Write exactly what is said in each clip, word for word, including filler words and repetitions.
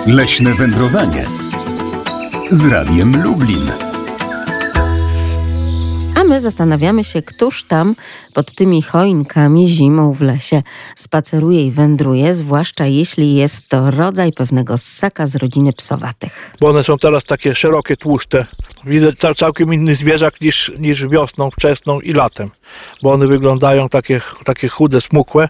Leśne wędrowanie z Radiem Lublin. A my zastanawiamy się, któż tam pod tymi choinkami zimą w lesie spaceruje i wędruje, zwłaszcza jeśli jest to rodzaj pewnego ssaka z rodziny psowatych. Bo one są teraz takie szerokie, tłuste. Widzę całkiem inny zwierzak niż, niż wiosną, wczesną i latem. Bo one wyglądają takie, takie chude, smukłe,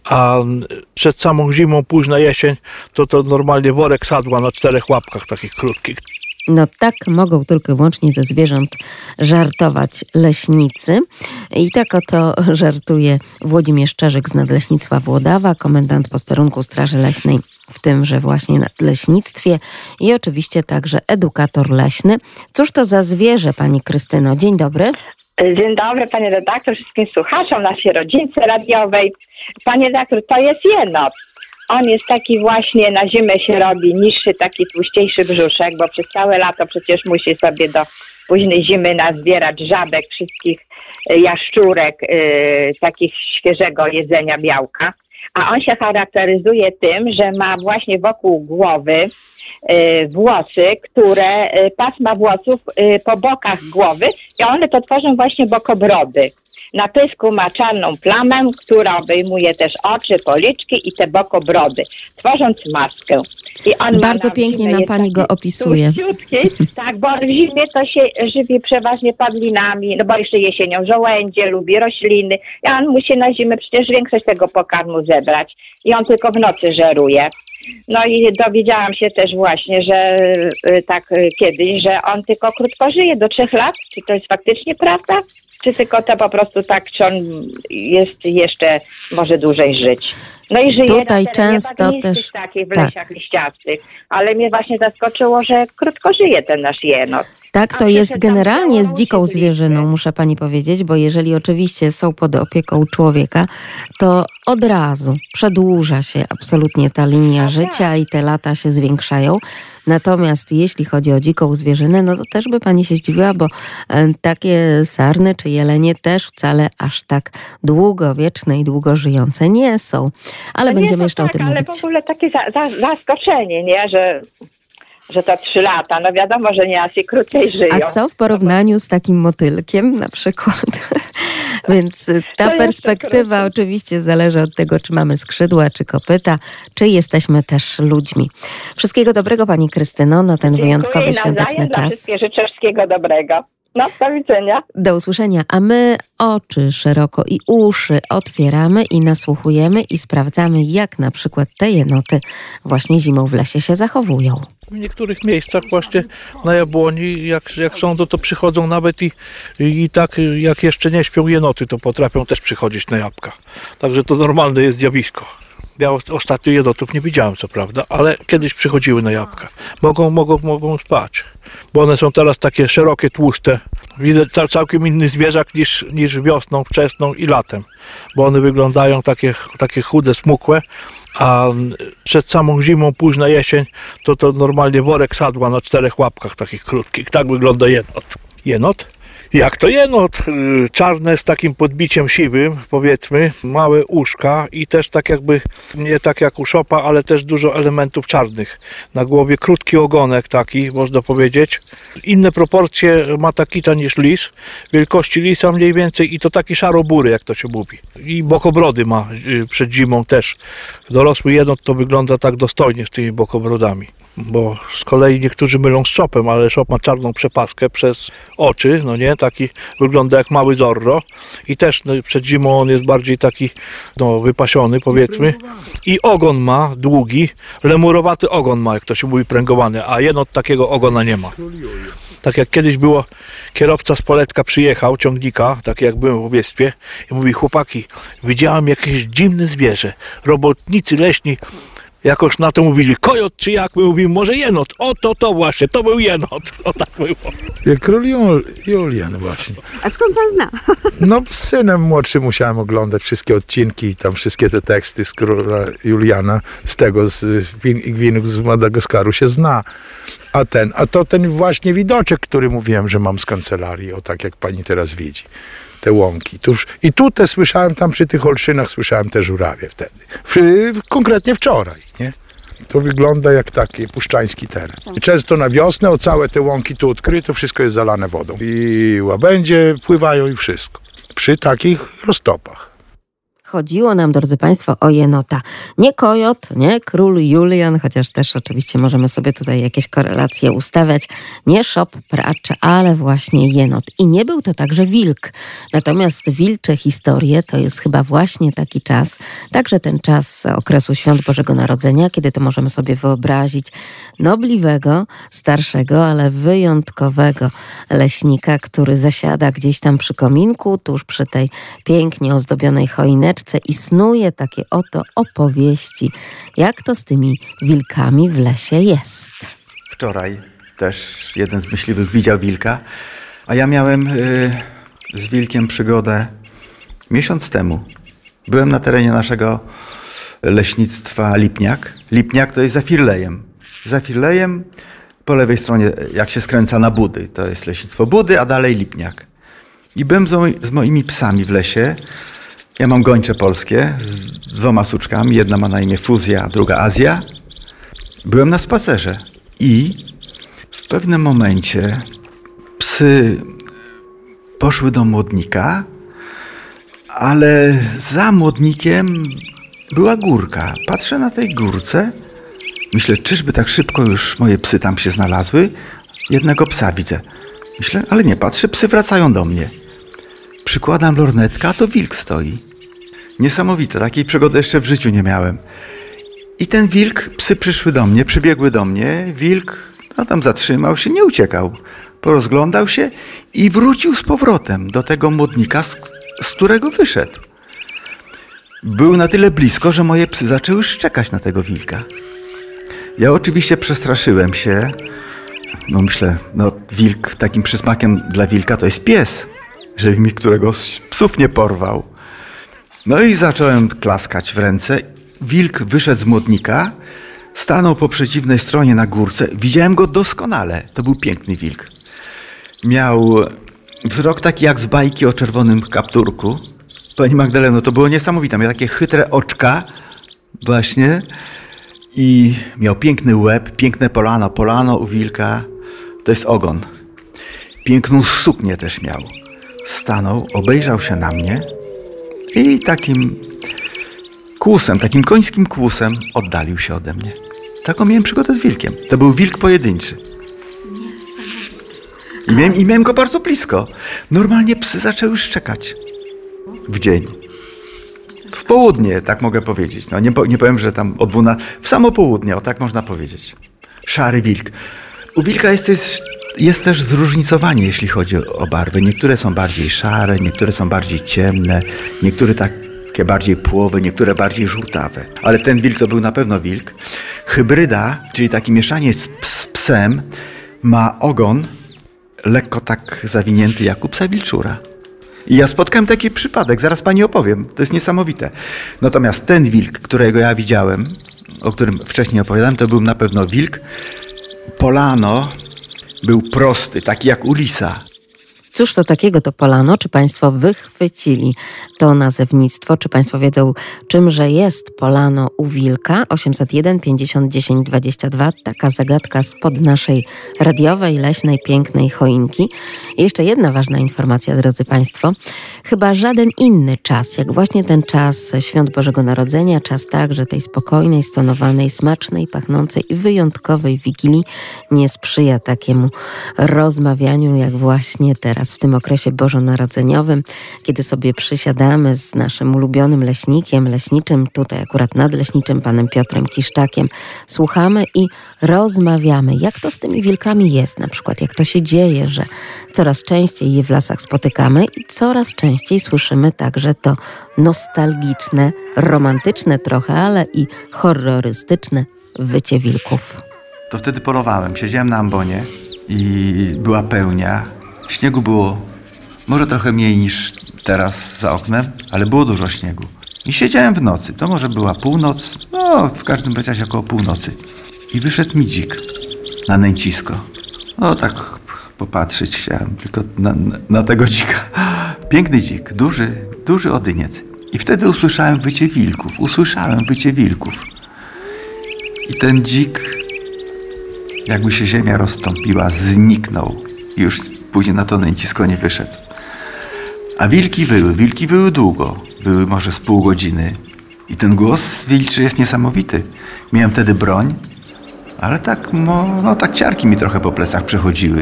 a przed samą zimą, późna jesień, to to normalnie worek sadła na czterech łapkach takich krótkich. No tak mogą tylko i wyłącznie ze zwierząt żartować leśnicy. I tak oto żartuje Włodzimierz Czerzyk z Nadleśnictwa Włodawa, komendant posterunku Straży Leśnej w tymże właśnie nadleśnictwie i oczywiście także edukator leśny. Cóż to za zwierzę, pani Krystyno? Dzień dobry. Dzień dobry, panie redaktor, wszystkim słuchaczom naszej rodzince radiowej. Panie redaktor, to jest jenot. On jest taki właśnie, na zimę się robi niższy, taki tłuściejszy brzuszek, bo przez całe lato przecież musi sobie do późnej zimy nazbierać żabek, wszystkich jaszczurek, yy, takich świeżego jedzenia białka. A on się charakteryzuje tym, że ma właśnie wokół głowy yy, włosy, które, yy, pasma włosów yy, po bokach głowy i one to tworzą właśnie bokobrody. Na pysku ma czarną plamę, która obejmuje też oczy, policzki i te bokobrody, tworząc maskę. I on Bardzo na pięknie nam pani go opisuje. Tak, bo w zimie to się żywi przeważnie padlinami, no bo jeszcze jesienią żołędzie, lubi rośliny. I on musi na zimę przecież większość tego pokarmu zebrać. I on tylko w nocy żeruje. No i dowiedziałam się też właśnie, że y, tak y, kiedyś, że on tylko krótko żyje, do trzech lat. Czy to jest faktycznie prawda? Czy tylko to po prostu tak, czy on jest jeszcze może dłużej żyć? No i żyje Tutaj na często też takich w tak. lesiach liściastych, ale mnie właśnie zaskoczyło, że krótko żyje ten nasz jenot. Tak, to A jest przecież tam generalnie z całą dziką siedliskę. zwierzyną, muszę pani powiedzieć, bo jeżeli oczywiście są pod opieką człowieka, to od razu przedłuża się absolutnie ta linia No życia tak. i te lata się zwiększają. Natomiast jeśli chodzi o dziką zwierzynę, no to też by pani się zdziwiła, bo e, takie sarny czy jelenie też wcale aż tak długowieczne i długo żyjące nie są. Ale No nie, będziemy to jeszcze tak, o tym ale mówić. w ogóle takie za, za, zaskoczenie, nie, że, że to trzy lata. No wiadomo, że nieraz i krócej żyją. A co w porównaniu z takim motylkiem na przykład? Więc ta To jest perspektywa po prostu. oczywiście zależy od tego, czy mamy skrzydła, czy kopyta, czy jesteśmy też ludźmi. Wszystkiego dobrego pani Krystyno na ten Dziękuję wyjątkowy i świąteczny nawzajem dla czas. wszystkich życzę wszystkiego dobrego. No, do widzenia. Do usłyszenia, a my oczy szeroko i uszy otwieramy i nasłuchujemy i sprawdzamy, jak na przykład te jenoty właśnie zimą w lesie się zachowują. W niektórych miejscach właśnie na jabłoni, jak, jak są, to, to przychodzą nawet i, i tak jak jeszcze nie śpią jenoty, to potrafią też przychodzić na jabłka. Także to normalne jest zjawisko. Ja ostatnio jenotów nie widziałem, co prawda, ale kiedyś przychodziły na jabłka. Mogą, mogą, mogą spać, bo one są teraz takie szerokie, tłuste. Widzę całkiem inny zwierzak niż, niż wiosną, wczesną i latem. Bo one wyglądają takie, takie chude, smukłe, a przed samą zimą, późna jesień, to to normalnie worek sadła na czterech łapkach takich krótkich. Tak wygląda jenot. Jenot? Jak to jenot? Czarne z takim podbiciem siwym, powiedzmy, małe uszka i też tak jakby, nie tak jak u szopa, ale też dużo elementów czarnych. Na głowie krótki ogonek taki, można powiedzieć. Inne proporcje ma ta kita niż lis, wielkości lisa mniej więcej i to taki szarobury, jak to się mówi. I bokobrody ma przed zimą też. Dorosły jenot to wygląda tak dostojnie z tymi bokobrodami. Bo z kolei niektórzy mylą z szopem, ale szop ma czarną przepaskę przez oczy, no nie, taki wygląda jak mały Zorro i też no, przed zimą on jest bardziej taki no, wypasiony, powiedzmy, i ogon ma długi, lemurowaty ogon ma, jak to się mówi, pręgowany, a jenot takiego ogona nie ma. Tak jak kiedyś było, kierowca z Poletka przyjechał, ciągnika, tak jak byłem w łowiectwie, i mówi: chłopaki, widziałem jakieś dziwne zwierzę, robotnicy leśni jakoś na to mówili, kojot czy jak, my mówimy, może jenot, o to, to właśnie, to był jenot, o tak było. Król Jul, Julian właśnie. A skąd pan zna? No z synem młodszym musiałem oglądać wszystkie odcinki i tam wszystkie te teksty z króla Juliana, z tego, z Pingwinów z Madagaskaru się zna. A ten, a to ten właśnie widoczek, który mówiłem, że mam z kancelarii, o tak jak pani teraz widzi. Te łąki. Tuż, i tu te słyszałem, tam przy tych olszynach słyszałem te żurawie wtedy. W, konkretnie wczoraj, nie? To wygląda jak taki puszczański teren. I często na wiosnę o całe te łąki tu odkryto, wszystko jest zalane wodą. I łabędzie pływają i wszystko. Przy takich roztopach. Chodziło nam, drodzy Państwo, o jenota. Nie kojot, nie król Julian, chociaż też oczywiście możemy sobie tutaj jakieś korelacje ustawiać. Nie szop, pracz, ale właśnie jenot. I nie był to także wilk. Natomiast wilcze historie to jest chyba właśnie taki czas, także ten czas okresu Świąt Bożego Narodzenia, kiedy to możemy sobie wyobrazić nobliwego, starszego, ale wyjątkowego leśnika, który zasiada gdzieś tam przy kominku, tuż przy tej pięknie ozdobionej choineczce i snuje takie oto opowieści, jak to z tymi wilkami w lesie jest. Wczoraj też jeden z myśliwych widział wilka, a ja miałem y, z wilkiem przygodę miesiąc temu. Byłem na terenie naszego leśnictwa Lipniak. Lipniak to jest za Firlejem. Za Firlejem po lewej stronie, jak się skręca na Budy, to jest leśnictwo Budy, a dalej Lipniak. I byłem z, moi, z moimi psami w lesie. Ja mam gończe polskie z dwoma suczkami. Jedna ma na imię Fuzja, a druga Azja. Byłem na spacerze i w pewnym momencie psy poszły do młodnika, ale za młodnikiem była górka. Patrzę na tej górce, myślę, czyżby tak szybko już moje psy tam się znalazły? Jednego psa widzę. Myślę, ale nie, patrzę, psy wracają do mnie. Przykładam lornetkę, a to wilk stoi. Niesamowite, takiej przygody jeszcze w życiu nie miałem. I ten wilk, psy przyszły do mnie, przybiegły do mnie, wilk no, tam zatrzymał się, nie uciekał. Porozglądał się i wrócił z powrotem do tego młodnika, z, z którego wyszedł. Był na tyle blisko, że moje psy zaczęły szczekać na tego wilka. Ja oczywiście przestraszyłem się. No myślę, no wilk, takim przysmakiem dla wilka to jest pies, żeby mi którego z psów nie porwał. No i zacząłem klaskać w ręce. Wilk wyszedł z młodnika, stanął po przeciwnej stronie na górce. Widziałem go doskonale. To był piękny wilk. Miał wzrok taki jak z bajki o czerwonym kapturku. Pani Magdaleno, to było niesamowite. Miał takie chytre oczka właśnie i miał piękny łeb, piękne polano. Polano u wilka to jest ogon. Piękną suknię też miał. Stanął, obejrzał się na mnie i takim kłusem, takim końskim kłusem oddalił się ode mnie. Taką miałem przygodę z wilkiem. To był wilk pojedynczy. I miałem, I miałem go bardzo blisko. Normalnie psy zaczęły szczekać w dzień. W południe, tak mogę powiedzieć. No nie, po, nie powiem, że tam o dwunastej, w samo południe, o tak można powiedzieć. Szary wilk. U wilka jest, jest, jest też zróżnicowanie, jeśli chodzi o barwy. Niektóre są bardziej szare, niektóre są bardziej ciemne, niektóre takie bardziej płowe, niektóre bardziej żółtawe. Ale ten wilk to był na pewno wilk. Hybryda, czyli takie mieszanie z, z psem, ma ogon lekko tak zawinięty jak u psa wilczura. I ja spotkałem taki przypadek, zaraz pani opowiem. To jest niesamowite. Natomiast ten wilk, którego ja widziałem, o którym wcześniej opowiadałem, to był na pewno wilk polano, był prosty, taki jak u lisa. Cóż to takiego to polano? Czy Państwo wychwycili to nazewnictwo? Czy Państwo wiedzą, czymże jest polano u wilka? osiemset jeden pięćdziesiąt dziesięć dwadzieścia dwa. Taka zagadka spod naszej radiowej, leśnej, pięknej choinki. I jeszcze jedna ważna informacja, drodzy Państwo. Chyba żaden inny czas, jak właśnie ten czas Świąt Bożego Narodzenia, czas także tej spokojnej, stonowanej, smacznej, pachnącej i wyjątkowej Wigilii nie sprzyja takiemu rozmawianiu, jak właśnie teraz, w tym okresie bożonarodzeniowym, kiedy sobie przysiadamy z naszym ulubionym leśnikiem, leśniczym, tutaj akurat nadleśniczym, panem Piotrem Kiszczakiem, słuchamy i rozmawiamy, jak to z tymi wilkami jest, na przykład jak to się dzieje, że coraz częściej je w lasach spotykamy i coraz częściej słyszymy także to nostalgiczne, romantyczne trochę, ale i horrorystyczne wycie wilków. To wtedy polowałem, siedziałem na ambonie i była pełnia. Śniegu było może trochę mniej niż teraz za oknem, ale było dużo śniegu. I siedziałem w nocy, to może była północ, no w każdym razie około północy. I wyszedł mi dzik na nęcisko. No tak popatrzeć chciałem tylko na, na, na tego dzika. Piękny dzik, duży, duży odyniec. I wtedy usłyszałem wycie wilków, usłyszałem wycie wilków. I ten dzik, jakby się ziemia rozstąpiła, zniknął. I już później na to nęcisko nie wyszedł. A wilki wyły, wilki wyły długo. Były może z pół godziny. I ten głos wilczy jest niesamowity. Miałem wtedy broń, ale tak, no, no tak ciarki mi trochę po plecach przechodziły.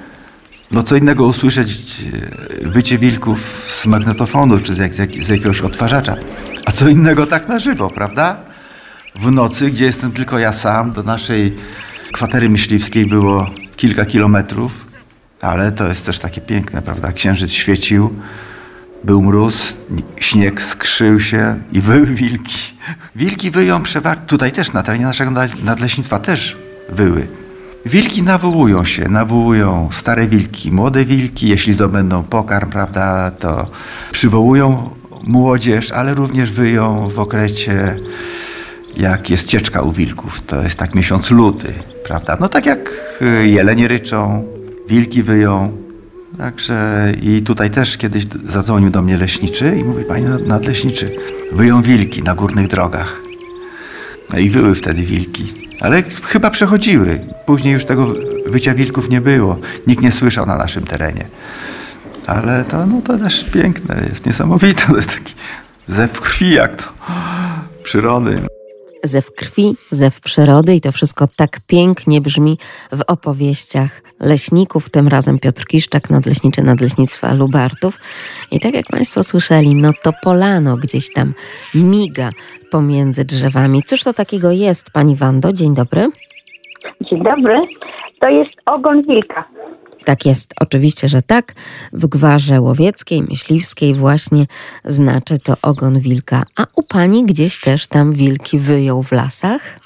No co innego usłyszeć wycie wilków z magnetofonu czy z, jak, z jakiegoś odtwarzacza. A co innego tak na żywo, prawda? W nocy, gdzie jestem tylko ja sam, do naszej kwatery myśliwskiej było kilka kilometrów, ale to jest też takie piękne, prawda? Księżyc świecił, był mróz, śnieg skrzył się i wyły wilki. Wilki wyją przeważnie, tutaj też na terenie naszego nadleśnictwa też wyły. Wilki nawołują się, nawołują stare wilki, młode wilki, jeśli zdobędą pokarm, prawda, to przywołują młodzież, ale również wyją w okresie, jak jest cieczka u wilków. To jest tak miesiąc luty, prawda? No tak jak jelenie ryczą, wilki wyją. Także i tutaj też kiedyś zadzwonił do mnie leśniczy i mówi: panie nadleśniczy, wyją wilki na górnych drogach. No i wyły wtedy wilki. Ale chyba przechodziły. Później już tego wycia wilków nie było. Nikt nie słyszał na naszym terenie. Ale to, no, to też piękne jest, niesamowite. To jest taki zew krwi, jak to przyrody. Zew krwi, zew przyrody i to wszystko tak pięknie brzmi w opowieściach leśników, tym razem Piotr Kiszczak, nadleśniczy Nadleśnictwa Lubartów. I tak jak państwo słyszeli, no to polano gdzieś tam miga pomiędzy drzewami. Cóż to takiego jest, pani Wando? Dzień dobry. Dzień dobry. To jest ogon wilka. Tak jest, oczywiście, że tak. W gwarze łowieckiej, myśliwskiej właśnie znaczy to ogon wilka. A u pani gdzieś też tam wilki wyją w lasach?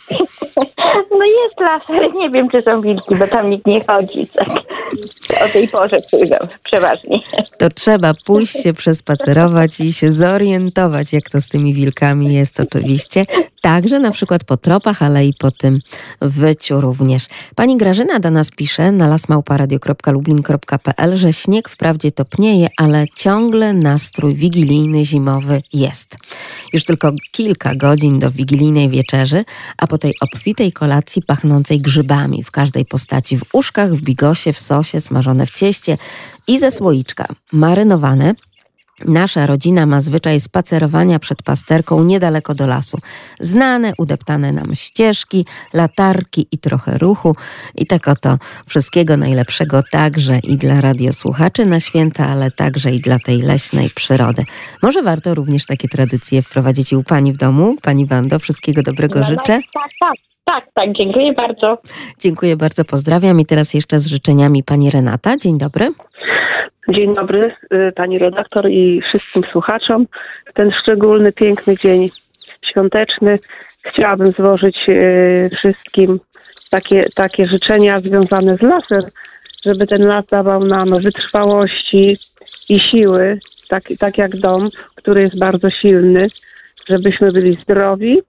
No jest las, ale nie wiem, czy są wilki, bo tam nikt nie chodzi. Tak. O tej porze przyjdą, przeważnie. To trzeba pójść się przespacerować i się zorientować, jak to z tymi wilkami jest oczywiście. Także na przykład po tropach, ale i po tym wyciu również. Pani Grażyna do nas pisze na lasmałparadio kropka lublin kropka pe el, że śnieg wprawdzie topnieje, ale ciągle nastrój wigilijny, zimowy jest. Już tylko kilka godzin do wigilijnej wieczerzy, a po tej obfitej kolacji pachnącej grzybami w każdej postaci, w uszkach, w bigosie, w sosie, smażone w cieście i ze słoiczka marynowane. Nasza rodzina ma zwyczaj spacerowania przed pasterką niedaleko do lasu. Znane, udeptane nam ścieżki, latarki i trochę ruchu. I tak oto wszystkiego najlepszego także i dla radiosłuchaczy na święta, ale także i dla tej leśnej przyrody. Może warto również takie tradycje wprowadzić i u pani w domu. Pani Wando, wszystkiego dobrego No, życzę. tak, tak, tak, tak, dziękuję bardzo. Dziękuję bardzo, pozdrawiam. I teraz jeszcze z życzeniami pani Renata. Dzień dobry. Dzień dobry pani redaktor i wszystkim słuchaczom. W ten szczególny, piękny dzień świąteczny chciałabym złożyć wszystkim takie, takie życzenia związane z lasem, żeby ten las dawał nam wytrwałości i siły, tak, tak jak dąb, który jest bardzo silny, żebyśmy byli zdrowi,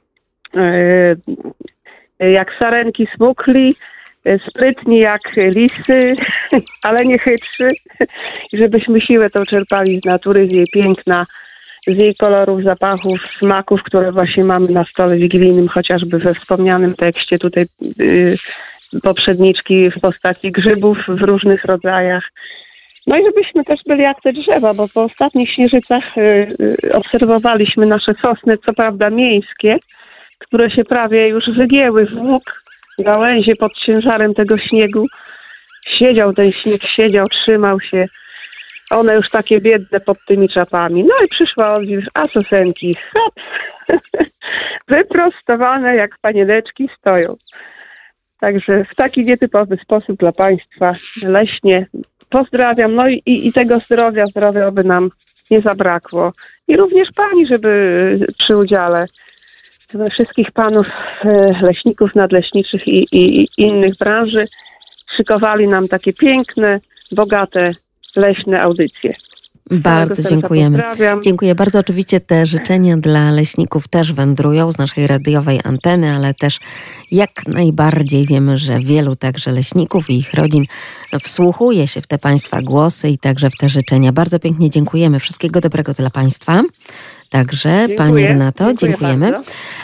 jak sarenki smukli, sprytni jak lisy, ale nie chytrzy. I żebyśmy siłę tą czerpali z natury, z jej piękna, z jej kolorów, zapachów, smaków, które właśnie mamy na stole wigilijnym, chociażby we wspomnianym tekście tutaj yy, poprzedniczki w postaci grzybów w różnych rodzajach. No i żebyśmy też byli jak te drzewa, bo po ostatnich śnieżycach yy, yy, obserwowaliśmy nasze sosny, co prawda miejskie, które się prawie już wygięły w łuk, gałęzie pod ciężarem tego śniegu. Siedział ten śnieg, siedział, trzymał się. One już takie biedne pod tymi czapami. No i przyszła odwilż, a sosenki, hop, wyprostowane jak panieneczki stoją. Także w taki nietypowy sposób dla państwa leśnie pozdrawiam. No i, i tego zdrowia, zdrowia oby nam nie zabrakło. I również pani, żeby przy udziale wszystkich panów leśników, nadleśniczych i, i, i innych branży szykowali nam takie piękne, bogate, leśne audycje. Bardzo dziękujemy. Dziękuję bardzo. Oczywiście te życzenia dla leśników też wędrują z naszej radiowej anteny, ale też jak najbardziej wiemy, że wielu także leśników i ich rodzin wsłuchuje się w te państwa głosy i także w te życzenia. Bardzo pięknie dziękujemy. Wszystkiego dobrego dla państwa. Także, dziękuję, pani Renato, dziękujemy. Bardzo.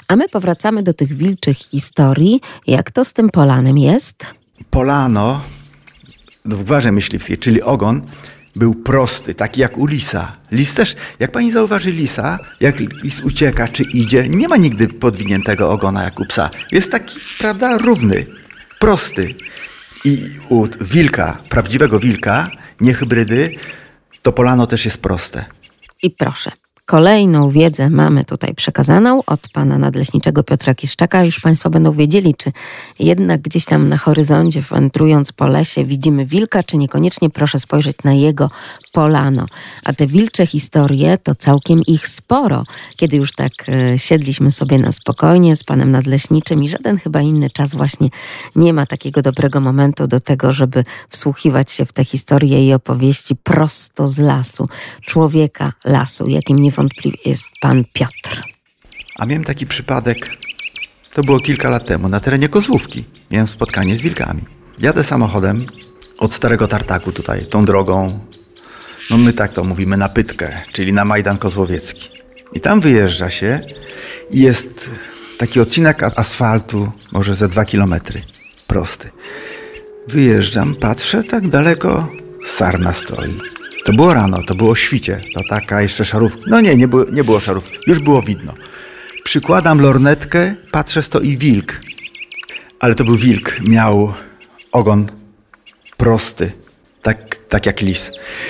A my powracamy do tych wilczych historii. Jak to z tym polanem jest? Polano w gwarze myśliwskiej, czyli ogon, był prosty, taki jak u lisa. Lis też, jak pani zauważy lisa, jak lis ucieka czy idzie, nie ma nigdy podwiniętego ogona jak u psa. Jest taki, prawda, równy, prosty. I u wilka, prawdziwego wilka, nie hybrydy, to polano też jest proste. I proszę, kolejną wiedzę mamy tutaj przekazaną od pana nadleśniczego Piotra Kiszczaka. Już państwo będą wiedzieli, czy jednak gdzieś tam na horyzoncie, wędrując po lesie, widzimy wilka, czy niekoniecznie. Proszę spojrzeć na jego polano. A te wilcze historie to całkiem ich sporo. Kiedy już tak e, siedliśmy sobie na spokojnie z panem nadleśniczym i żaden chyba inny czas właśnie nie ma takiego dobrego momentu do tego, żeby wsłuchiwać się w te historie i opowieści prosto z lasu. Człowieka lasu, jakim niewątpliwie jest pan Piotr. A miałem taki przypadek, to było kilka lat temu, na terenie Kozłówki. Miałem spotkanie z wilkami. Jadę samochodem od Starego Tartaku tutaj, tą drogą, no my tak to mówimy, na Pytkę, czyli na Majdan Kozłowiecki. I tam wyjeżdża się i jest taki odcinek asfaltu, może ze dwa kilometry, prosty. Wyjeżdżam, patrzę, tak daleko sarna stoi. To było rano, to było o świcie, to taka jeszcze szarówka. No nie, nie było, nie było szarówki, już było widno. Przykładam lornetkę, patrzę, stoi wilk. Ale to był wilk, miał ogon prosty, tak, tak jak lis.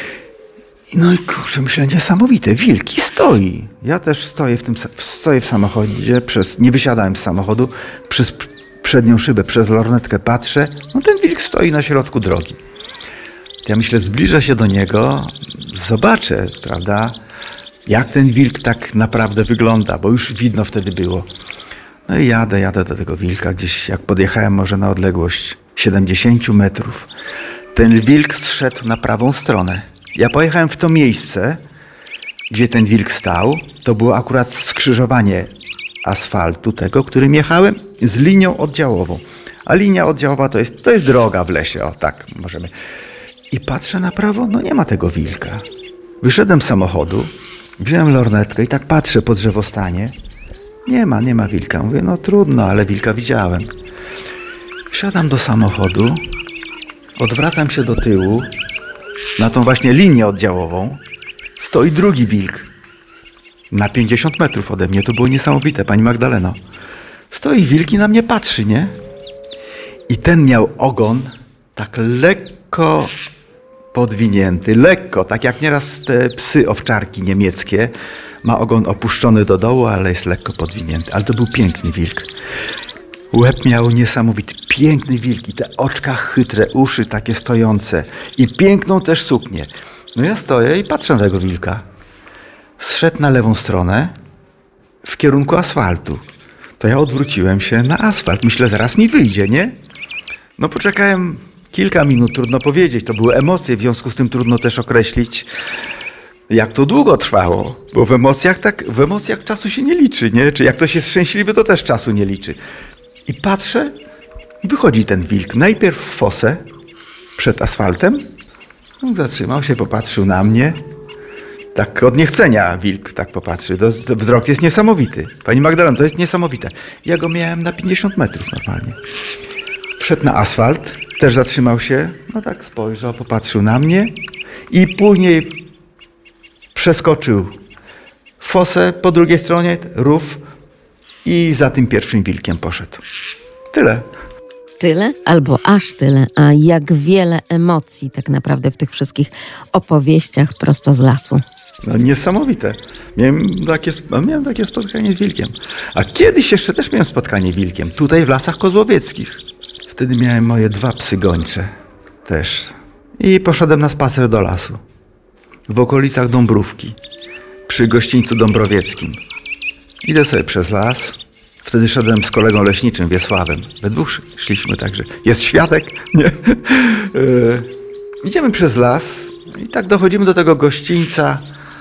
No i kurczę, myślę, niesamowite, wilki stoi. Ja też stoję w tym, stoję w samochodzie, przez, nie wysiadałem z samochodu, przez przednią szybę, przez lornetkę patrzę, no ten wilk stoi na środku drogi. Ja myślę, zbliżę się do niego, zobaczę, prawda, jak ten wilk tak naprawdę wygląda, bo już widno wtedy było. No i jadę, jadę do tego wilka, gdzieś jak podjechałem może na odległość siedemdziesiąt metrów. Ten wilk zszedł na prawą stronę. Ja pojechałem w to miejsce, gdzie ten wilk stał. To było akurat skrzyżowanie asfaltu tego, którym jechałem, z linią oddziałową. A linia oddziałowa to jest, to jest droga w lesie, o tak możemy. I patrzę na prawo, no nie ma tego wilka. Wyszedłem z samochodu, wziąłem lornetkę i tak patrzę po drzewostanie. Nie ma, nie ma wilka. Mówię, no trudno, ale wilka widziałem. Wsiadam do samochodu, odwracam się do tyłu, na tą właśnie linię oddziałową stoi drugi wilk. Na pięćdziesiąt metrów ode mnie. To było niesamowite, pani Magdaleno. Stoi wilk i na mnie patrzy, nie? I ten miał ogon tak lekko podwinięty, lekko, tak jak nieraz te psy owczarki niemieckie. Ma ogon opuszczony do dołu, ale jest lekko podwinięty. Ale to był piękny wilk. Łeb miał niesamowity, piękny wilk i te oczka chytre, uszy takie stojące i piękną też suknię. No ja stoję i patrzę na tego wilka. Zszedł na lewą stronę w kierunku asfaltu. To ja odwróciłem się na asfalt. Myślę, zaraz mi wyjdzie, nie? No poczekałem kilka minut, trudno powiedzieć. To były emocje, w związku z tym trudno też określić, jak to długo trwało. Bo w emocjach tak, w emocjach czasu się nie liczy, nie? Czy jak ktoś jest szczęśliwy, to też czasu nie liczy. I patrzę, wychodzi ten wilk. Najpierw w fosę przed asfaltem. Zatrzymał się, popatrzył na mnie. Tak od niechcenia wilk tak popatrzył. To, to wzrok jest niesamowity. Pani Magdaleno, to jest niesamowite. Ja go miałem na pięćdziesiąt metrów normalnie. Wszedł na asfalt, też zatrzymał się. No tak spojrzał, popatrzył na mnie. I później przeskoczył fosę, po drugiej stronie rów i za tym pierwszym wilkiem poszedł. Tyle. Tyle albo aż tyle, a jak wiele emocji tak naprawdę w tych wszystkich opowieściach prosto z lasu. No niesamowite. Miałem takie, miałem takie spotkanie z wilkiem. A kiedyś jeszcze też miałem spotkanie z wilkiem, tutaj w Lasach Kozłowieckich. Wtedy miałem moje dwa psy gończe też. I poszedłem na spacer do lasu. W okolicach Dąbrówki, przy gościńcu dąbrowieckim. Idę sobie przez las. Wtedy szedłem z kolegą leśniczym, Wiesławem. We dwóch szliśmy także. Jest świadek? Nie. Yy, idziemy przez las i tak dochodzimy do tego gościńca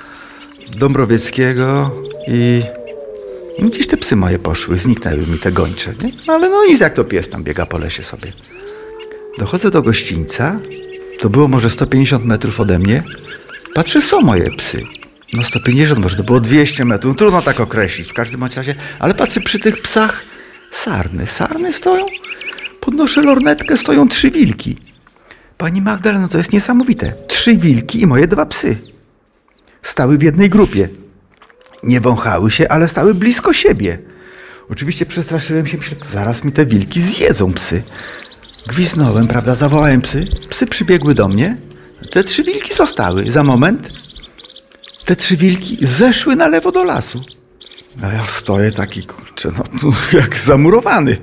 dąbrowieckiego i no, gdzieś te psy moje poszły, zniknęły mi te gończe. Nie? No, ale no nic, jak to pies tam biega po lesie sobie. Dochodzę do gościńca, to było może sto pięćdziesiąt metrów ode mnie. Patrzę, są moje psy. no sto pięćdziesiąt, może to było dwieście metrów, no, trudno tak określić w każdym razie, ale patrzę przy tych psach, sarny, sarny stoją, podnoszę lornetkę, stoją trzy wilki. Pani Magdaleno, to jest niesamowite, trzy wilki i moje dwa psy. Stały w jednej grupie. Nie wąchały się, ale stały blisko siebie. Oczywiście przestraszyłem się, myślę, zaraz mi te wilki zjedzą psy. Gwiznąłem, prawda, zawołałem psy. Psy przybiegły do mnie. Te trzy wilki zostały. Za moment te trzy wilki zeszły na lewo do lasu. A ja stoję taki, kurczę, no jak zamurowany.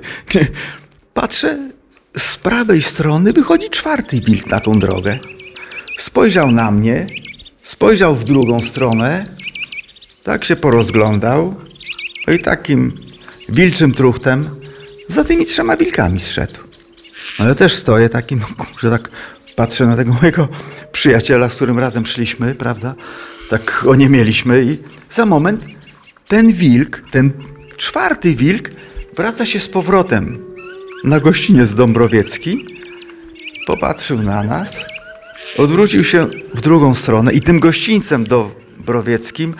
Patrzę, z prawej strony wychodzi czwarty wilk na tą drogę. Spojrzał na mnie, spojrzał w drugą stronę, tak się porozglądał, no i takim wilczym truchtem za tymi trzema wilkami zszedł. Ale też stoję taki, no kurczę, tak patrzę na tego mojego przyjaciela, z którym razem szliśmy, prawda? Tak oniemieliśmy i za moment ten wilk, ten czwarty wilk wraca się z powrotem na gościniec Dąbrowiecki, popatrzył na nas, odwrócił się w drugą stronę i tym gościńcem Dąbrowieckim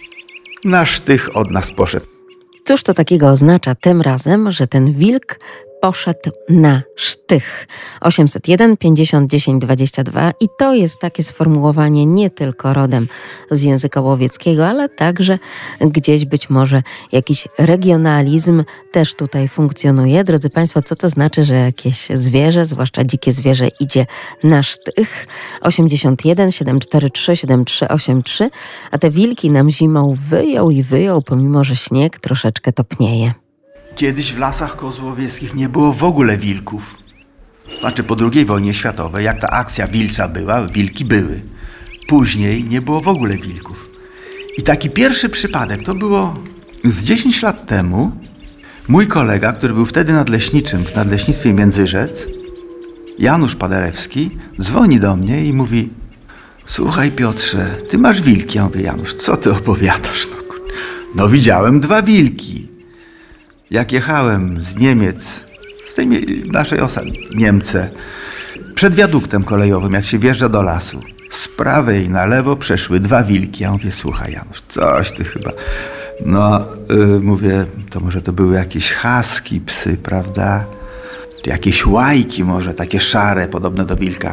na sztych od nas poszedł. Cóż to takiego oznacza tym razem, że ten wilk poszedł na sztych? osiemset jeden pięćdziesiąt dziesięć dwadzieścia dwa i to jest takie sformułowanie nie tylko rodem z języka łowieckiego, ale także gdzieś być może jakiś regionalizm też tutaj funkcjonuje. Drodzy Państwo, co to znaczy, że jakieś zwierzę, zwłaszcza dzikie zwierzę, idzie na sztych? osiemdziesiąt jeden siedemset czterdzieści trzy siedemdziesiąt trzy osiemdziesiąt trzy, a te wilki nam zimą wyjął i wyjął, pomimo że śnieg troszeczkę topnieje. Kiedyś w lasach kozłowieckich nie było w ogóle wilków. Znaczy po drugiej wojnie światowej, jak ta akcja wilcza była, wilki były. Później nie było w ogóle wilków. I taki pierwszy przypadek, to było z dziesięć lat temu. Mój kolega, który był wtedy nadleśniczym w Nadleśnictwie Międzyrzec, Janusz Paderewski, dzwoni do mnie i mówi: słuchaj Piotrze, ty masz wilki. Ja mówię: Janusz, co ty opowiadasz? No, no widziałem dwa wilki. Jak jechałem z Niemiec, z tej naszej osady, Niemce, przed wiaduktem kolejowym, jak się wjeżdża do lasu, z prawej na lewo przeszły dwa wilki. Ja mówię: słuchaj Janusz, coś ty chyba... No, yy, mówię, to może to były jakieś haski, psy, prawda? Jakieś łajki może, takie szare, podobne do wilka.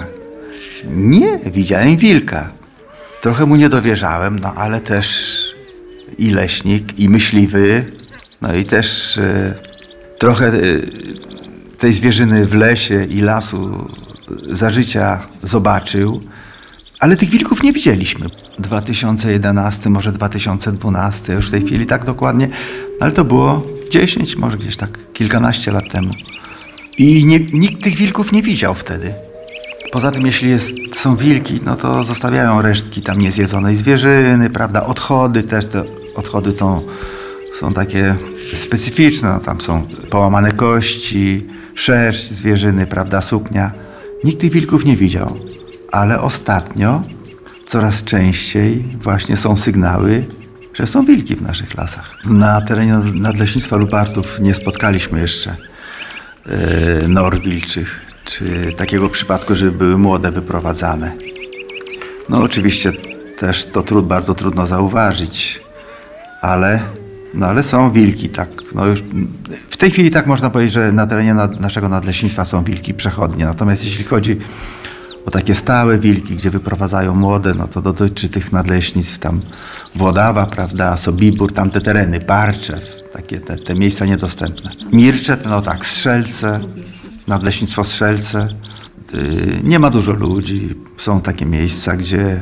Nie, widziałem wilka. Trochę mu nie dowierzałem, no ale też i leśnik, i myśliwy, no i też y, trochę y, tej zwierzyny w lesie i lasu za życia zobaczył, ale tych wilków nie widzieliśmy. dwa tysiące jedenasty, może dwa tysiące dwunasty, już w tej chwili tak dokładnie, ale to było dziesięć, może gdzieś tak kilkanaście lat temu. I nie, nikt tych wilków nie widział wtedy. Poza tym, jeśli jest, są wilki, no to zostawiają resztki tam niezjedzonej zwierzyny, prawda? Odchody też, te odchody to są takie specyficzne, no, tam są połamane kości, szerść zwierzyny, prawda, suknia. Nikt tych wilków nie widział, ale ostatnio coraz częściej właśnie są sygnały, że są wilki w naszych lasach. Na terenie Nadleśnictwa Lubartów nie spotkaliśmy jeszcze yy, nor wilczych, czy takiego przypadku, żeby były młode wyprowadzane. No oczywiście też to trud, bardzo trudno zauważyć, ale, no, ale są wilki, tak. No już w tej chwili tak można powiedzieć, że na terenie nad, naszego nadleśnictwa są wilki przechodnie. Natomiast jeśli chodzi o takie stałe wilki, gdzie wyprowadzają młode, no to dotyczy tych nadleśnictw tam Włodawa, prawda, Sobibór, tamte tereny, Barczew, takie te, te miejsca niedostępne. Mirczet, no tak, Strzelce, Nadleśnictwo Strzelce. Nie ma dużo ludzi. Są takie miejsca, gdzie,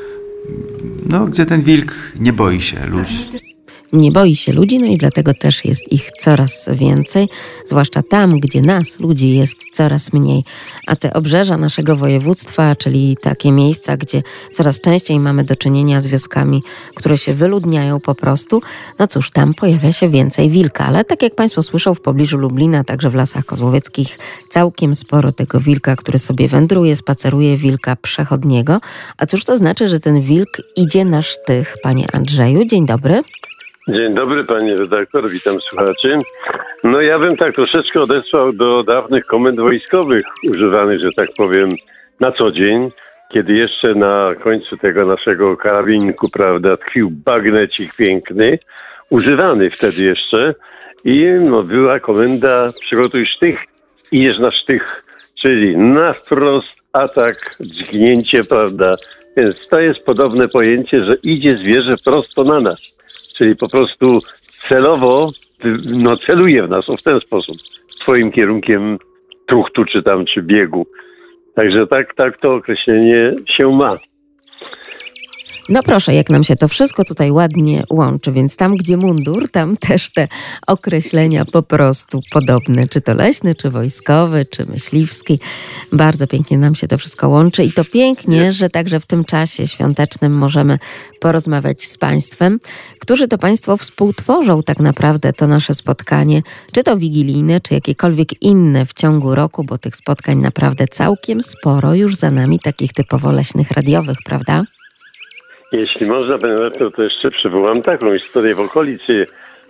no, gdzie ten wilk nie boi się ludzi. Nie boi się ludzi, no i dlatego też jest ich coraz więcej, zwłaszcza tam, gdzie nas, ludzi, jest coraz mniej. A te obrzeża naszego województwa, czyli takie miejsca, gdzie coraz częściej mamy do czynienia z wioskami, które się wyludniają po prostu, no cóż, tam pojawia się więcej wilka. Ale tak jak Państwo słyszą, w pobliżu Lublina, także w Lasach Kozłowieckich, całkiem sporo tego wilka, który sobie wędruje, spaceruje, wilka przechodniego. A cóż to znaczy, że ten wilk idzie na sztych, panie Andrzeju? Dzień dobry. Dzień dobry, pani redaktor, witam słuchaczy. No ja bym tak troszeczkę odesłał do dawnych komend wojskowych, używanych, że tak powiem, na co dzień. kiedy jeszcze na końcu tego naszego karabinku, prawda, tkwił bagnecik piękny, używany wtedy jeszcze i no, była komenda przygotuj sztych, idziesz na sztych, czyli na wprost atak, dźgnięcie, prawda, więc to jest podobne pojęcie, że idzie zwierzę prosto na nas, czyli po prostu celowo no, celuje w nas o w ten sposób, swoim kierunkiem truchtu czy tam, czy biegu. Także tak, tak to określenie się ma. No proszę, jak nam się to wszystko tutaj ładnie łączy, więc tam, gdzie mundur, tam też te określenia po prostu podobne, czy to leśny, czy wojskowy, czy myśliwski. Bardzo pięknie nam się to wszystko łączy i to pięknie, że także w tym czasie świątecznym możemy porozmawiać z Państwem, którzy to Państwo współtworzą tak naprawdę to nasze spotkanie, czy to wigilijne, czy jakiekolwiek inne w ciągu roku, bo tych spotkań naprawdę całkiem sporo już za nami, takich typowo leśnych, radiowych, prawda? Jeśli można, to jeszcze przywołam taką historię w okolicy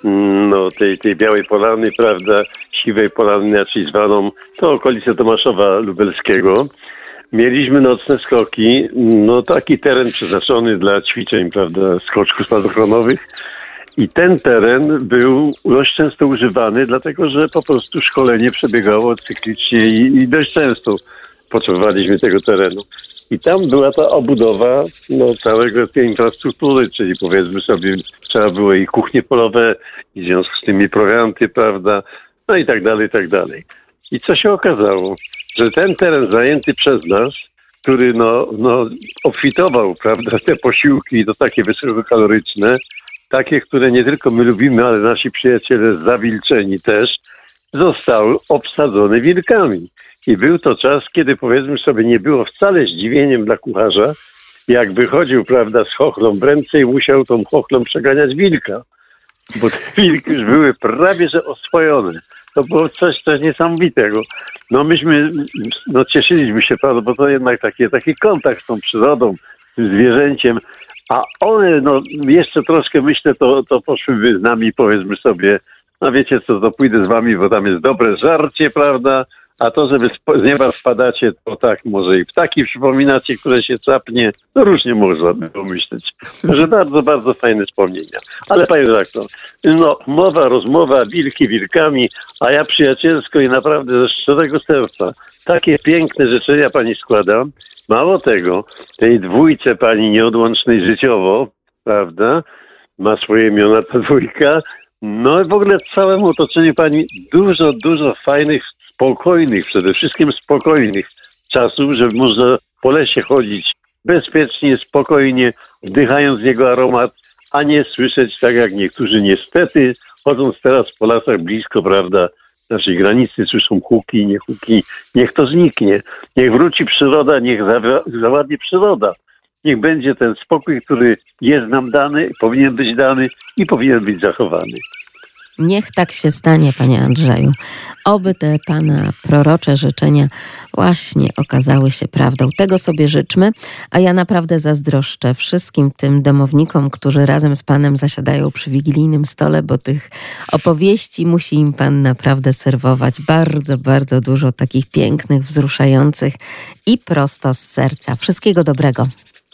no, tej, tej Białej Polany, prawda, Siwej Polany, inaczej zwaną, to okolice Tomaszowa Lubelskiego. Mieliśmy nocne skoki, no taki teren przeznaczony dla ćwiczeń, prawda, skoczków spadochronowych. I ten teren był dość często używany, dlatego że po prostu szkolenie przebiegało cyklicznie i, i dość często potrzebowaliśmy tego terenu. I tam była ta obudowa no, całego tej infrastruktury, czyli powiedzmy sobie, trzeba było i kuchnie polowe, i w związku z tym i prowianty, prawda, no i tak dalej, i tak dalej. I co się okazało? Że ten teren zajęty przez nas, który no, no obfitował, prawda, te posiłki, to takie wysokokaloryczne, takie, które nie tylko my lubimy, ale nasi przyjaciele zawilczeni też, zostały obsadzone wilkami. I był to czas, kiedy powiedzmy sobie nie było wcale zdziwieniem dla kucharza, jak wychodził, prawda, z chochlą w ręce i musiał tą chochlą przeganiać wilka. Bo te wilki już były prawie że oswojone. To było coś, coś niesamowitego. No myśmy, no cieszyliśmy się, prawda, bo to jednak taki, taki kontakt z tą przyrodą, z tym zwierzęciem, a one, no jeszcze troszkę myślę, to, to poszłyby z nami, powiedzmy sobie, no wiecie co, to pójdę z wami, bo tam jest dobre żarcie, prawda, a to, że wy z nieba spadacie, to tak, może i ptaki przypominacie, które się capnie, no różnie można by pomyśleć. Że bardzo, bardzo fajne wspomnienia. Ale panie redaktor, no mowa, rozmowa, wilki wilkami, a ja przyjacielsko i naprawdę ze szczerego serca takie piękne życzenia pani składam. Mało tego, tej dwójce pani nieodłącznej życiowo, prawda, ma swoje imiona ta dwójka, no i w ogóle całemu otoczeniu pani dużo, dużo fajnych, spokojnych, przede wszystkim spokojnych czasów, żeby można po lesie chodzić bezpiecznie, spokojnie, wdychając jego aromat, a nie słyszeć tak jak niektórzy niestety, chodząc teraz po lasach blisko, prawda, naszej granicy, słyszą huki, nie huki. Niech to zniknie. Niech wróci przyroda, niech zawadnie przyroda. Niech będzie ten spokój, który jest nam dany, powinien być dany i powinien być zachowany. Niech tak się stanie, panie Andrzeju. Oby te pana prorocze życzenia właśnie okazały się prawdą. Tego sobie życzmy, a ja naprawdę zazdroszczę wszystkim tym domownikom, którzy razem z panem zasiadają przy wigilijnym stole, bo tych opowieści musi im pan naprawdę serwować bardzo, bardzo dużo takich pięknych, wzruszających i prosto z serca. Wszystkiego dobrego.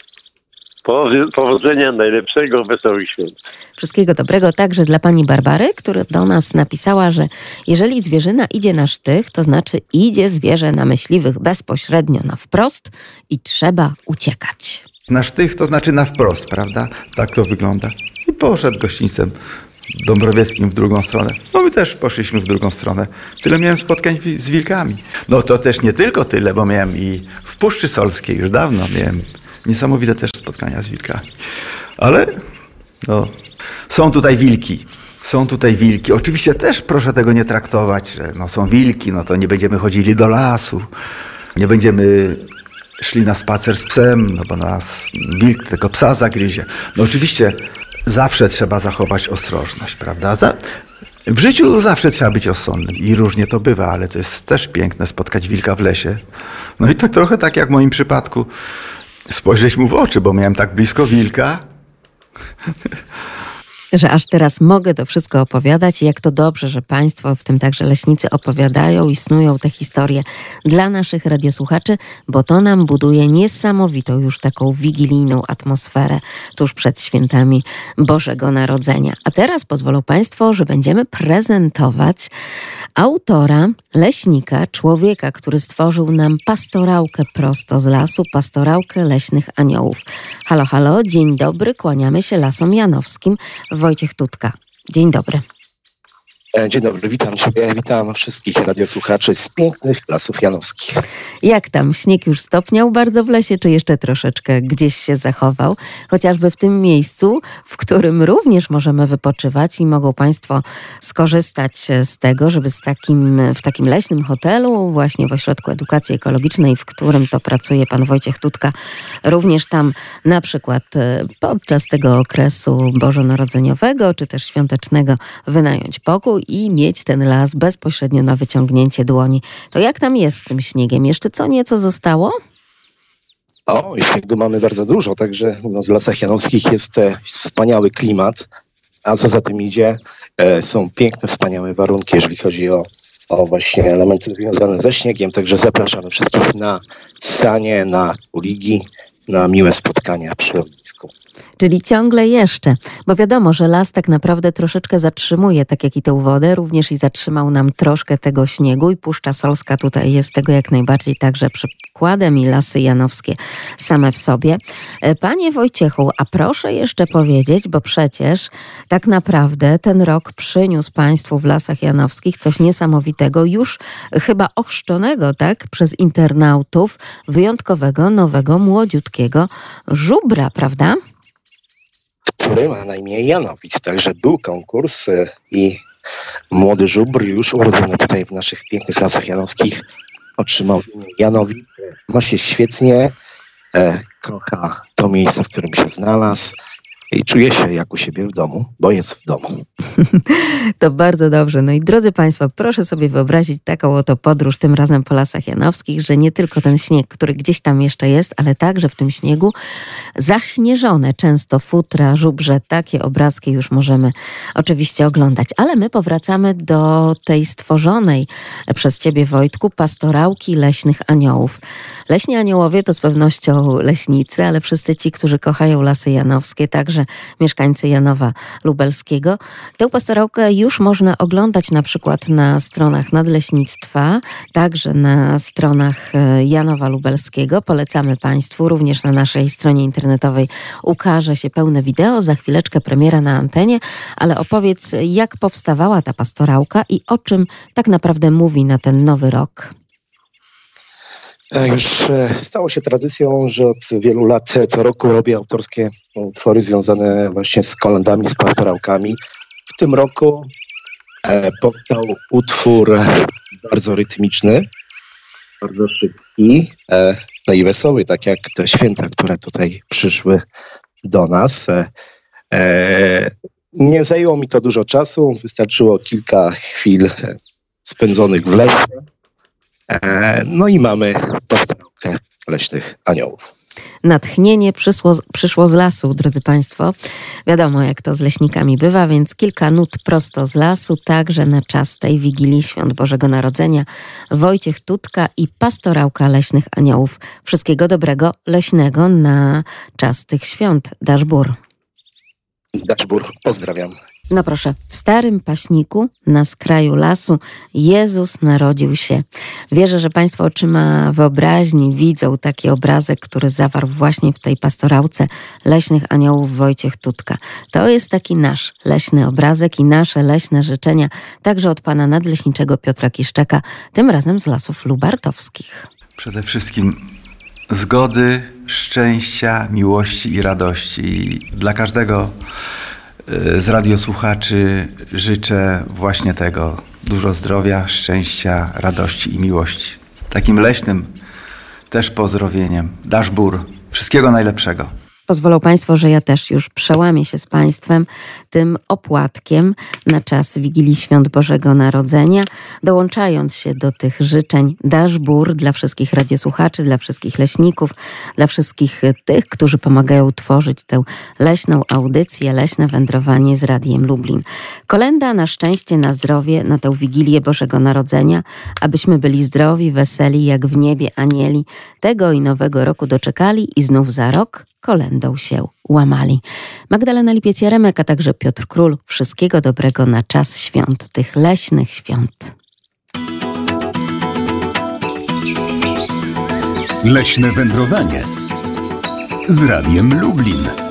Powodzenia, najlepszego, wesołych świąt. Wszystkiego dobrego także dla pani Barbary, która do nas napisała, że jeżeli zwierzyna idzie na sztych, to znaczy idzie zwierzę na myśliwych bezpośrednio na wprost i trzeba uciekać. Na sztych to znaczy na wprost, prawda? Tak to wygląda. I poszedł gościńcem dąbrowieckim w drugą stronę. No my też poszliśmy w drugą stronę. Tyle miałem spotkań z wilkami. No to też nie tylko tyle, bo miałem i w Puszczy Solskiej już dawno miałem niesamowite też spotkania z wilkami. Ale no, są tutaj wilki. Są tutaj wilki. Oczywiście też proszę tego nie traktować, że no, są wilki, no to nie będziemy chodzili do lasu. Nie będziemy szli na spacer z psem, no bo nas wilk tego psa zagryzie. No oczywiście zawsze trzeba zachować ostrożność, prawda? Za, w życiu zawsze trzeba być rozsądnym i różnie to bywa, ale to jest też piękne spotkać wilka w lesie. No i tak trochę tak jak w moim przypadku spojrzeć mu w oczy, bo miałem tak blisko wilka. że aż teraz mogę to wszystko opowiadać i jak to dobrze, że Państwo, w tym także leśnicy, opowiadają i snują te historie dla naszych radiosłuchaczy, bo to nam buduje niesamowitą już taką wigilijną atmosferę tuż przed świętami Bożego Narodzenia. A teraz pozwolą Państwo, że będziemy prezentować autora, leśnika, człowieka, który stworzył nam pastorałkę prosto z lasu, pastorałkę leśnych aniołów. Halo, halo, dzień dobry, kłaniamy się Lasom Janowskim. Wojciech Tutka. Dzień dobry. Dzień dobry, witam Ciebie, witam wszystkich radiosłuchaczy z pięknych Lasów Janowskich. Jak tam? Śnieg już stopniał bardzo w lesie, czy jeszcze troszeczkę gdzieś się zachował? Chociażby w tym miejscu, w którym również możemy wypoczywać i mogą Państwo skorzystać z tego, żeby z takim, w takim leśnym hotelu, właśnie w Ośrodku Edukacji Ekologicznej, w którym to pracuje pan Wojciech Tutka, również tam na przykład podczas tego okresu bożonarodzeniowego, czy też świątecznego wynająć pokój i mieć ten las bezpośrednio na wyciągnięcie dłoni. To jak tam jest z tym śniegiem? Jeszcze co nieco zostało? O, śniegu mamy bardzo dużo, także no, w Lasach Janowskich jest e, wspaniały klimat, a co za tym idzie, e, są piękne, wspaniałe warunki, jeżeli chodzi o, o właśnie elementy związane ze śniegiem, także zapraszamy wszystkich na sanie, na uligi, na miłe spotkania przy ognisku. Czyli ciągle jeszcze, bo wiadomo, że las tak naprawdę troszeczkę zatrzymuje, tak jak i tę wodę, również i zatrzymał nam troszkę tego śniegu i Puszcza Solska tutaj jest tego jak najbardziej także przykładem i Lasy Janowskie same w sobie. Panie Wojciechu, a proszę jeszcze powiedzieć, bo przecież tak naprawdę ten rok przyniósł Państwu w Lasach Janowskich coś niesamowitego, już chyba ochrzczonego, tak, przez internautów, wyjątkowego, nowego, młodziutkiego żubra, prawda? Który ma na imię Janowic. Także był konkurs i młody żubr już urodzony tutaj w naszych pięknych Lasach Janowskich otrzymał imię Janowic. Ma się świetnie, e, kocha to miejsce, w którym się znalazł i czuje się jak u siebie w domu, bo jest w domu. To bardzo dobrze. No i drodzy Państwo, proszę sobie wyobrazić taką oto podróż tym razem po Lasach Janowskich, że nie tylko ten śnieg, który gdzieś tam jeszcze jest, ale także w tym śniegu zaśnieżone często futra, żubrze, takie obrazki już możemy oczywiście oglądać. Ale my powracamy do tej stworzonej przez Ciebie, Wojtku, pastorałki leśnych aniołów. Leśni aniołowie to z pewnością leśnicy, ale wszyscy ci, którzy kochają Lasy Janowskie, także mieszkańcy Janowa Lubelskiego. Tę pastorałkę już można oglądać na przykład na stronach Nadleśnictwa, także na stronach Janowa Lubelskiego. Polecamy Państwu, również na naszej stronie internetowej ukaże się pełne wideo, za chwileczkę premiera na antenie, ale opowiedz, jak powstawała ta pastorałka i o czym tak naprawdę mówi na ten nowy rok. Już stało się tradycją, że od wielu lat co roku robię autorskie utwory związane właśnie z kolędami, z pastorałkami. W tym roku powstał utwór bardzo rytmiczny, bardzo szybki, no i wesoły, tak jak te święta, które tutaj przyszły do nas. Nie zajęło mi to dużo czasu, wystarczyło kilka chwil spędzonych w lesie. No i mamy pastorałkę leśnych aniołów. Natchnienie przyszło, przyszło z lasu, drodzy Państwo. Wiadomo, jak to z leśnikami bywa, więc kilka nut prosto z lasu, także na czas tej Wigilii Świąt Bożego Narodzenia. Wojciech Tutka i pastorałka leśnych aniołów. Wszystkiego dobrego leśnego na czas tych świąt. Daszbur. Daszbur, pozdrawiam. No proszę, w starym paśniku na skraju lasu Jezus narodził się. Wierzę, że Państwo oczyma wyobraźni widzą taki obrazek, który zawarł właśnie w tej pastorałce leśnych aniołów Wojciech Tutka. To jest taki nasz leśny obrazek i nasze leśne życzenia, także od pana nadleśniczego Piotra Kiszczaka, tym razem z Lasów Lubartowskich. Przede wszystkim zgody, szczęścia, miłości i radości. I dla każdego z radiosłuchaczy życzę właśnie tego. Dużo zdrowia, szczęścia, radości i miłości. Takim leśnym też pozdrowieniem. Daszbur. Wszystkiego najlepszego. Pozwolą Państwo, że ja też już przełamię się z Państwem tym opłatkiem na czas Wigilii Świąt Bożego Narodzenia, dołączając się do tych życzeń daszbur dla wszystkich radiosłuchaczy, dla wszystkich leśników, dla wszystkich tych, którzy pomagają tworzyć tę leśną audycję, leśne wędrowanie z Radiem Lublin. Kolenda na szczęście, na zdrowie, na tę Wigilię Bożego Narodzenia, abyśmy byli zdrowi, weseli, jak w niebie anieli, tego i nowego roku doczekali i znów za rok kolendą się łamali. Magdalena Lipiec-Jaremek, a także Piotr Król. Wszystkiego dobrego na czas świąt, tych leśnych świąt. Leśne wędrowanie z Radiem Lublin.